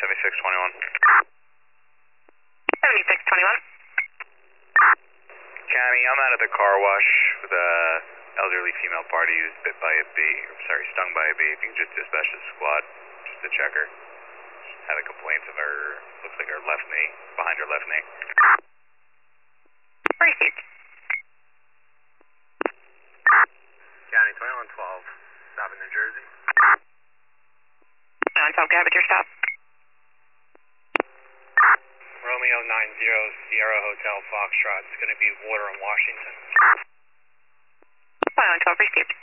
7621. 7621. County, I'm out at the car wash with a elderly female party who's bit by a bee. Sorry, stung by a bee. If you can just dispatch the squad, just to check her. Had a complaint of her, looks like her left knee, behind her left knee. Received. County 2112, stop in New Jersey. 2112, go ahead with your stop. Romeo 90 Sierra Hotel Foxtrot. It's going to be water in Washington. 2112, received.